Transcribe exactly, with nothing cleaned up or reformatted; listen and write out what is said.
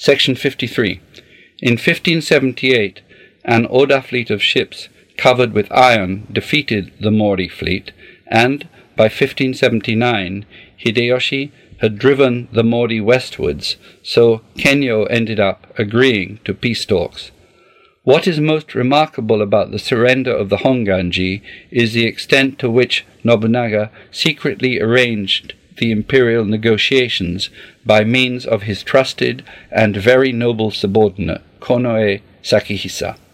Section fifty-three. In fifteen seventy-eight, an Oda fleet of ships covered with iron defeated the Mori fleet, and by fifteen seventy-nine, Hideyoshi had driven the Mori westwards, so Kenyo ended up agreeing to peace talks. What is most remarkable about the surrender of the Honganji is the extent to which Nobunaga secretly arranged the imperial negotiations by means of his trusted and very noble subordinate, Konoe Sakihisa.